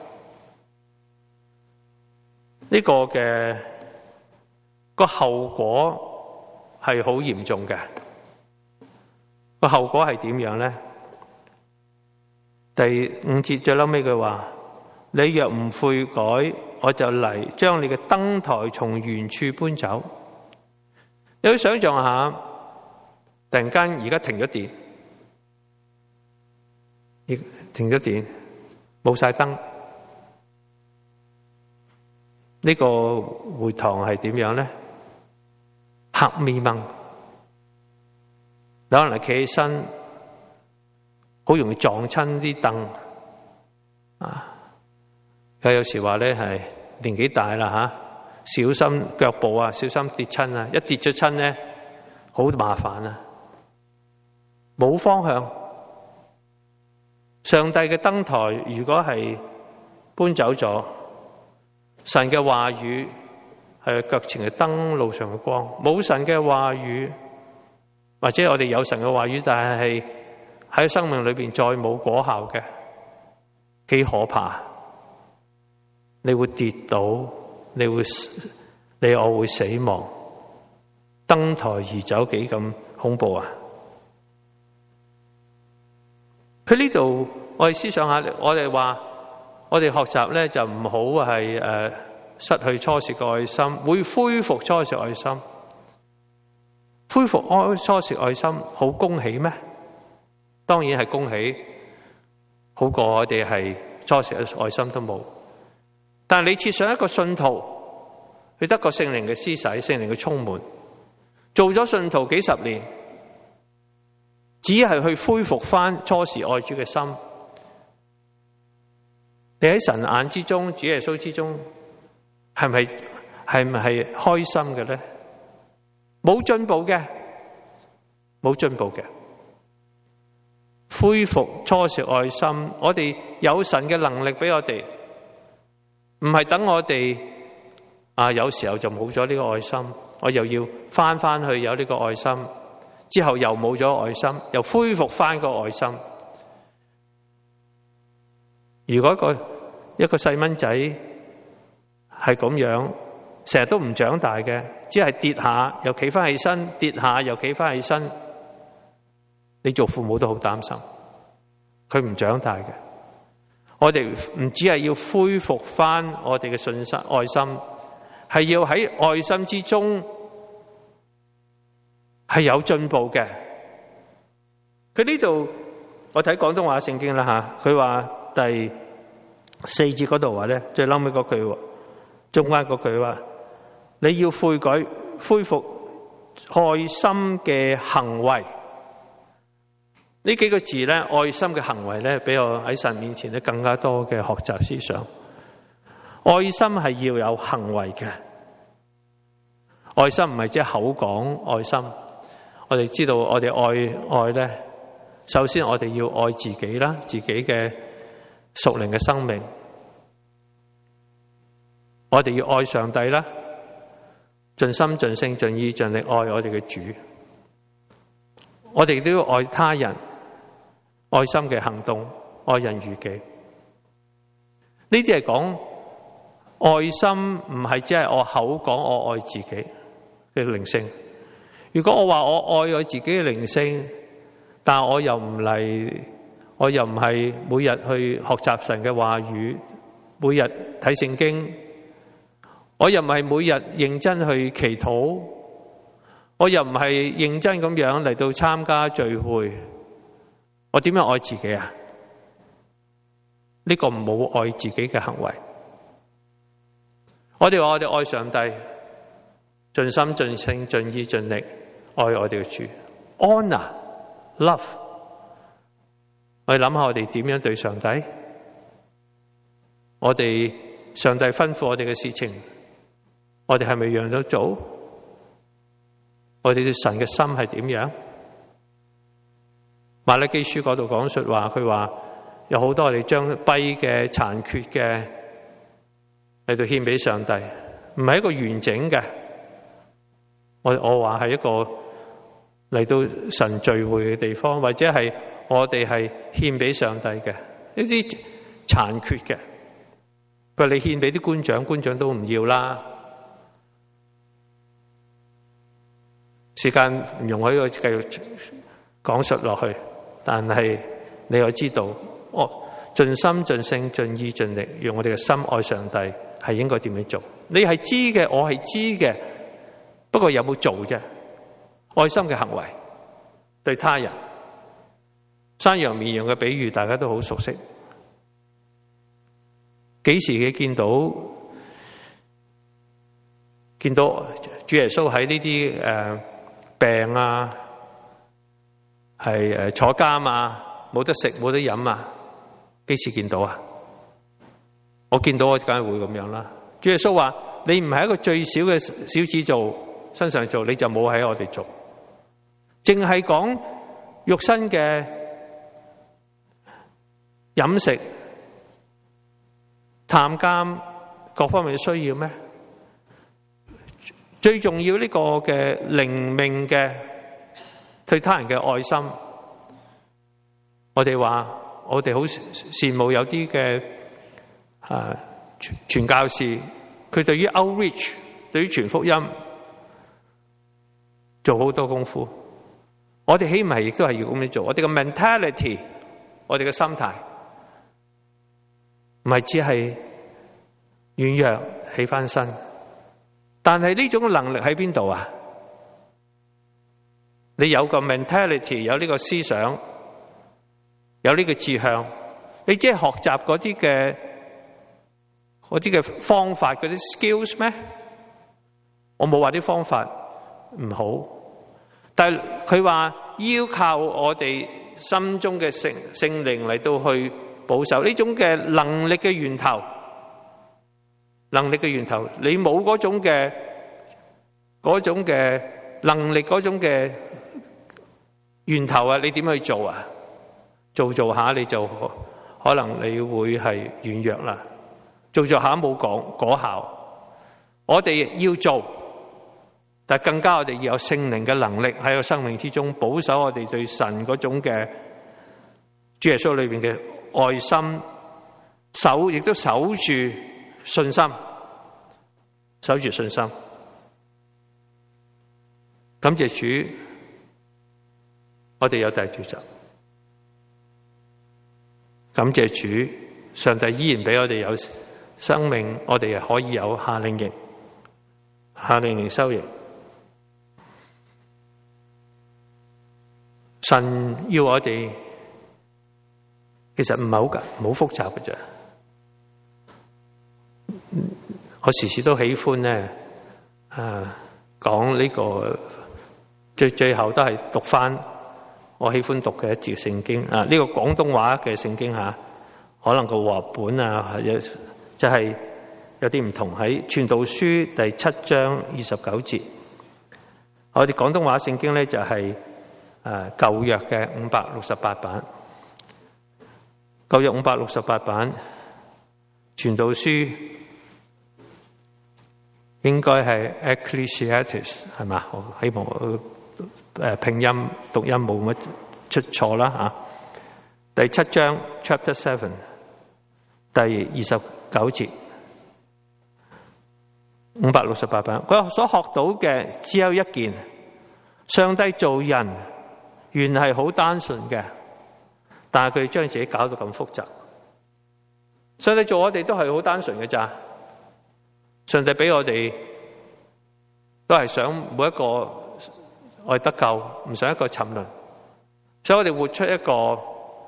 S1: 呢個嘅個後果係好嚴重嘅。個後果係點樣咧？第五節最後尾句話，你若唔悔改，我就嚟將你嘅燈台從原處搬走。你可以想象下，突然間而家停咗電，停咗電，冇晒燈。呢個會堂係點樣咧？黑咪掹，有人嚟企起身，好容易撞親啲凳啊！佢有時話咧係年紀大啦吓，小心腳步啊，小心跌親啊！一跌咗親咧，好麻煩啊！冇方向，上帝嘅燈台如果係搬走咗，神嘅話語係腳前嘅燈，路上嘅光。冇神嘅話語，或者我哋有神嘅話語，但係喺生命裏邊再冇果效嘅，幾可怕！你會跌倒，你會你我會死亡。燈台移走幾咁恐怖啊！佢呢度我哋思想下，我哋話。我哋學習咧就唔好係誒失去初時嘅愛心，會恢復初時愛心。 恢復愛初時愛心，好恭喜咩？當然係恭喜，好過我哋係初時嘅愛心都冇。但係你設想一個信徒，佢得個聖靈嘅施洗，聖靈嘅充滿，做咗信徒幾十年，只係去恢復翻初時愛主嘅心。你喺神眼之中，主耶穌之中，係咪係咪係開心嘅咧？冇進步嘅，冇進步嘅。恢復初時愛心，我哋有神嘅能力俾我哋，唔係等我哋啊有時候就冇咗呢個愛心，我又要翻翻去有呢個愛心，之後又冇咗愛心，又恢復翻個愛心。如果一個一個細蚊仔係咁樣，成日都唔長大嘅，只係跌下又企翻起身，跌下又企翻起身，你做父母都好擔心，佢唔長大嘅。我哋唔只係要恢復翻我哋嘅信心愛心，係要喺愛心之中係有進步嘅。佢呢度我睇廣東話聖經啦吓，佢話第四節嗰度話咧，最嬲尾嗰句，中間嗰句話，你要悔改，恢復愛心嘅行為。呢幾個字咧，愛心嘅行為咧，俾我喺神面前咧更加多嘅學習思想。愛心係要有行為嘅，愛心唔係即係口講愛心。我哋知道我哋愛愛咧，首先我哋要愛自己啦，自己嘅屬靈嘅生命。我哋要愛上帝啦，盡心盡性盡意盡力愛我哋嘅主。我哋都要愛他人，愛心嘅行動，愛人如己。呢啲係講愛心，唔係只係我口講我愛自己嘅靈性。如果我話我愛我自己嘅靈性，但我又唔嚟，我又唔係每日去學習神嘅話語，每日睇聖經，我又唔係每日認真去祈禱，我又唔係認真咁樣嚟到參加聚會，我點樣愛自己啊？呢個冇愛自己嘅行為。我哋話我哋愛上帝，盡心盡性盡意盡力愛我哋嘅主。Honor, love。我哋諗下我哋點樣對上帝？我哋上帝吩咐我哋嘅事情，我哋係咪樣都做？我哋對神嘅心係點樣？馬拉基書嗰度講說話，佢話有好多我哋將跛嘅、殘缺嘅嚟到獻俾上帝，唔係一個完整嘅。我我話係一個嚟到神聚會嘅地方，或者係我哋係獻俾上帝嘅一啲殘缺嘅。佢話你獻俾啲官長，官長都唔要啦。時間唔容許我繼續講述落去，但係你又知道，我盡心盡性盡意盡力，用我哋嘅心愛上帝，係應該點樣做？你係知嘅，我係知嘅，不過有冇做啫？愛心嘅行為對他人，山羊綿羊嘅比喻大家都好熟悉。幾時你見到見到主耶穌喺呢啲誒病啊，係誒坐監啊，冇得食冇得飲啊？幾時見到啊？我見到我梗係會咁樣啦。主耶穌話：你唔係一個最小嘅小子做身上做，你就冇喺我哋做。淨係講肉身嘅飲食、探監各方面嘅需要咩？最重要呢個嘅靈命嘅對他人嘅愛心，我哋話我哋好羨慕有啲嘅啊傳教士，佢對於 outreach 對於傳福音做好多功夫。我哋起碼亦都係要咁樣做。我哋嘅 mentality， 我哋嘅心態，唔係只係軟弱起翻身。但係呢種能力喺邊度啊？ 你有個 mentality， 有呢個思想，有呢個志向，你只係學習嗰啲嘅嗰啲嘅方法，嗰啲 skills 咩？我冇話啲方法唔好，但係佢話要靠我哋心中嘅聖聖靈嚟到去保守呢種嘅能力嘅源頭，能力嘅源頭，你冇嗰種嘅嗰種嘅能力，嗰種嘅源頭啊，你點去做啊？做做下你就可能你會係軟弱啦，做做下冇講果效。我哋要做，但係更加我哋要有聖靈嘅能力喺個生命之中保守我哋對神嗰種嘅主耶穌裏邊嘅愛心，守亦都守住信心，守住信心。感謝主，我哋有大聚集。感謝主，上帝依然俾我哋有生命，我哋可以有夏令營、夏令營修營。神要我哋，其實唔係好噶，唔好複雜嘅啫。我時時都喜歡咧，啊，講呢個最最後都係讀翻我喜歡讀嘅一節聖經啊。呢個廣東話嘅聖經吓，可能個和本啊，就係有啲唔同。喺傳道書第七章二十九節，我哋廣東話聖經咧就係誒舊約嘅五百六十八版，舊約五百六十八版傳道書應該係 Ecclesiastes 係嘛？我希望誒拼音讀音冇乜出錯啦吓。第七章 Chapter Seven 第二十九節，五百六十八版，佢所學到嘅只有一件：上帝做人原係好單純嘅，但係佢將自己搞到咁複雜。上帝做我哋都係好單純嘅咋，上帝俾我哋都係想每一個我哋得救，唔想一個沉淪，所以我哋活出一個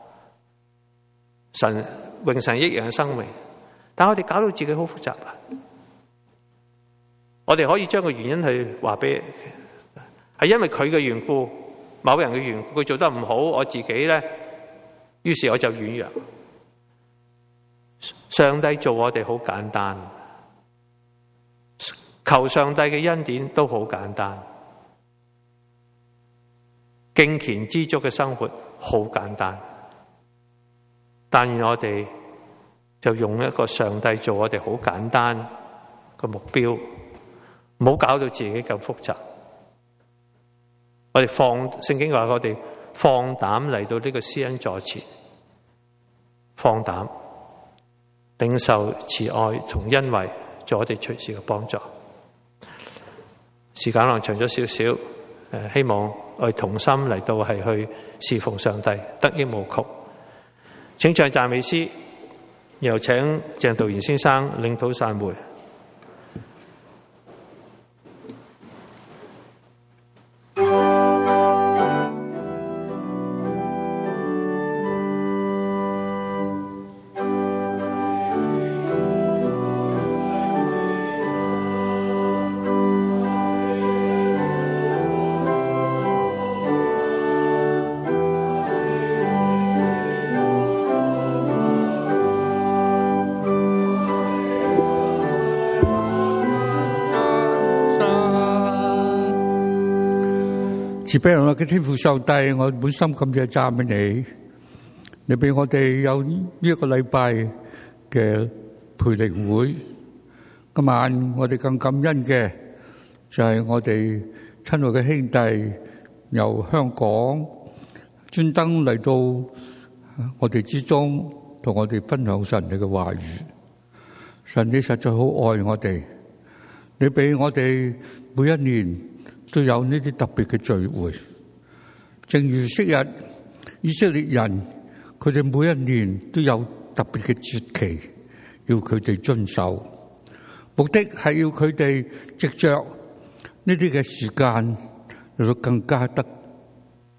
S1: 神榮神益人嘅生命。但係我哋搞到自己好複雜啊！我哋可以將個原因去話俾，係因為佢嘅緣故，某人嘅緣故，佢做得唔好，我自己咧，於是我就軟弱。上帝做我哋好簡單，求上帝嘅恩典都好簡單，敬虔知足嘅生活好簡單，但願我哋就用一個上帝做我哋好簡單嘅目標，唔好搞到自己咁複雜。我哋放聖經話我哋放膽嚟到呢個施恩座前，放膽領受慈愛同恩惠，做我哋隨時嘅幫助。時間可能長咗少少，誒，希望我哋同心嚟到係去侍奉上帝，得益無窮。請唱讚美詩，又請鄭道賢先生領禱散會。
S2: 慈悲人嘅天父上帝，我滿心感謝讚美你，你俾我哋有呢一個禮拜嘅培靈會。今晚我哋更感恩嘅就係我哋親愛嘅兄弟由香港專登嚟到我哋之中，同我哋分享神你嘅話語。神你實在好愛我哋，你俾我哋每一年都有呢啲特別嘅聚會，正如昔日以色列人，佢哋每一年都有特別嘅節期，要佢哋遵守，目的係要佢哋藉着呢啲嘅時間嚟到更加得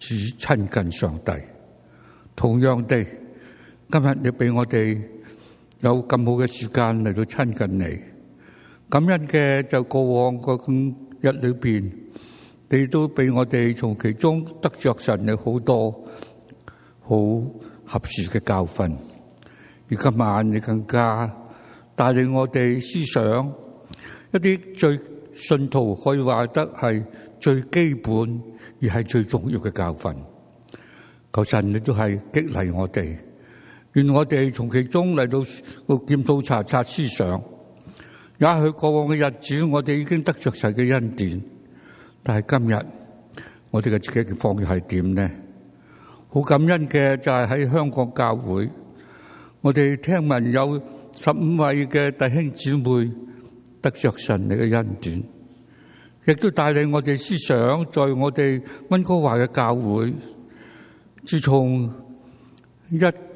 S2: 只親近上帝。同樣地，今日你俾我哋有咁好嘅時間嚟到親近你，感恩嘅就過往個日裏邊，你都俾我哋從其中得着神有好多好合時嘅教訓。而今晚你更加帶領我哋思想一啲最信徒可以話得係最基本而係最重要嘅教訓。求神你都係激勵我哋，願我哋從其中嚟到檢討查察思想。也許過往嘅日子我哋已經得着神嘅恩典，但係今日我哋嘅自己嘅況又係點呢？好感恩嘅就係喺香港教會，我哋聽聞有十五位嘅弟兄姊妹得着神你嘅恩典，亦都帶領我哋思想，在我哋溫哥華嘅教會，自從一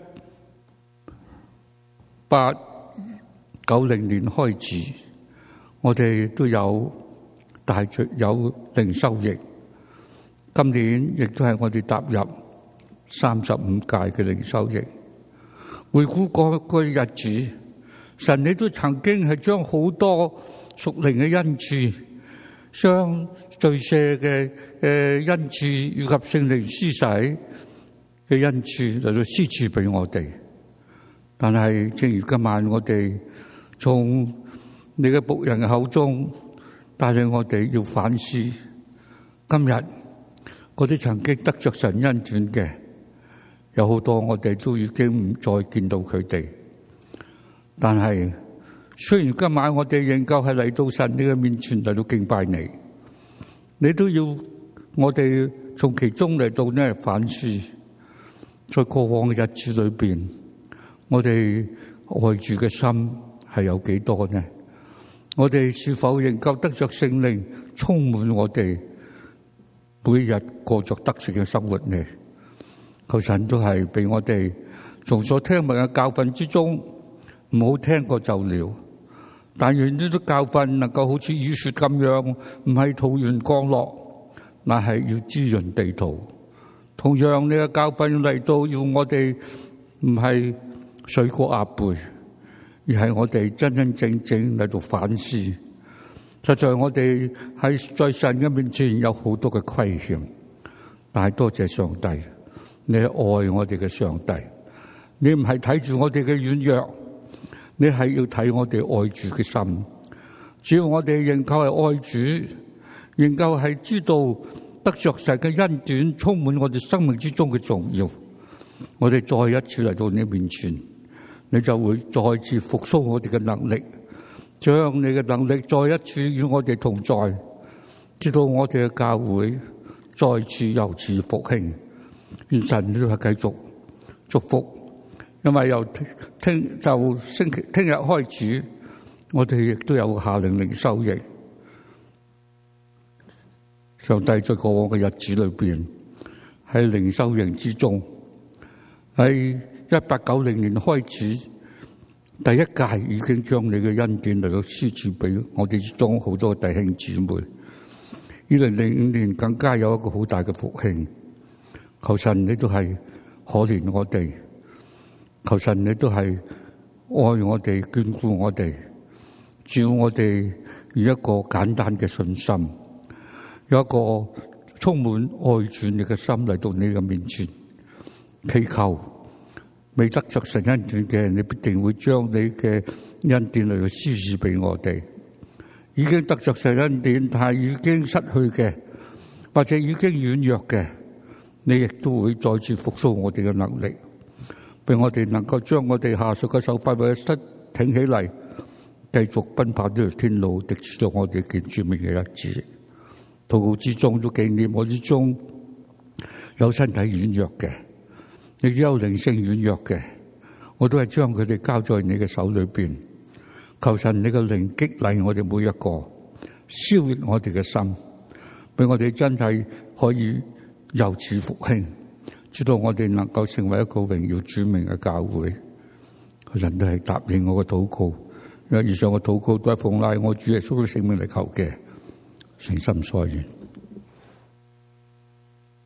S2: 八九零年開始，我哋都有大著有靈修營。今年亦都係我哋踏入三十五屆嘅靈修營。回顧過個日子，神你都曾經係將好多屬靈嘅恩賜，將罪赦嘅誒恩賜以及聖靈施洗嘅恩賜嚟到施賜俾我哋。但係正如今晚我哋從你嘅僕人嘅口中帶領我哋要反思，今日嗰啲曾經得着神恩典嘅，有好多我哋都已經唔再見到佢哋。但係雖然今晚我哋仍舊係嚟到神你嘅面前嚟到敬拜你，你都要我哋從其中嚟到呢反思，在過往嘅日子裏邊，我哋愛主嘅心係有幾多呢？我哋是否仍舊得着聖靈充滿我哋，每日過着得勝嘅生活呢？求神都係俾我哋從所聽聞嘅教訓之中，唔好聽過就了。但願呢啲教訓能夠好似雨雪咁樣，唔係徒然降落，乃係要滋潤地土。同樣呢個教訓嚟到，要我哋唔係水過鴨背，而係我哋真真正正嚟到反思。實在我哋喺在神嘅面前有好多嘅虧欠，但係多謝上帝，你係愛我哋嘅上帝，你唔係睇住我哋嘅軟弱，你係要睇我哋愛主嘅心。只要我哋仍舊係愛主，仍舊係知道得着神嘅恩典充滿我哋生命之中嘅重要，我哋再一次嚟到你面前，你就會再次復甦我哋嘅能力，將你嘅能力再一次與我哋同在，直到我哋嘅教會再次由此復興。願神都係繼續祝福，因為由聽就星期聽日開始，我哋亦都有夏令靈修營。上帝在過往嘅日子裏邊，喺靈修營之中，喺一八九零年開始，第一屆已經將你嘅恩典嚟到施賜俾我哋之中好多弟兄姊妹。二零零五年更加有一個好大嘅復興。求神你都係可憐我哋，求神你都係愛我哋、眷顧我哋，照我哋以一個簡單嘅信心，有一個充滿愛主你嘅心嚟到你嘅面前祈求。未得着神恩典嘅，你必定會將你嘅恩典嚟到施予俾我哋。已經得着神恩典，但係已經失去嘅，或者已經軟弱嘅，你亦都會再次復甦我哋嘅能力，俾我哋能夠將我哋下屬嘅手快快失挺起嚟，繼續奔跑呢條天路，直至到我哋見主名嘅日子。禱告之中都紀念我之中有身體軟弱嘅，亦都有靈性軟弱嘅，我都係將佢哋交在你嘅手裏邊。求神你嘅靈激勵我哋每一個，燒熱我哋嘅心，俾我哋真係可以由此復興，直到我哋能夠成為一個榮耀主名嘅教會。求神都係答應我嘅禱告，因為以上嘅禱告都係奉賴我主耶穌嘅聖名嚟求嘅，誠心所願。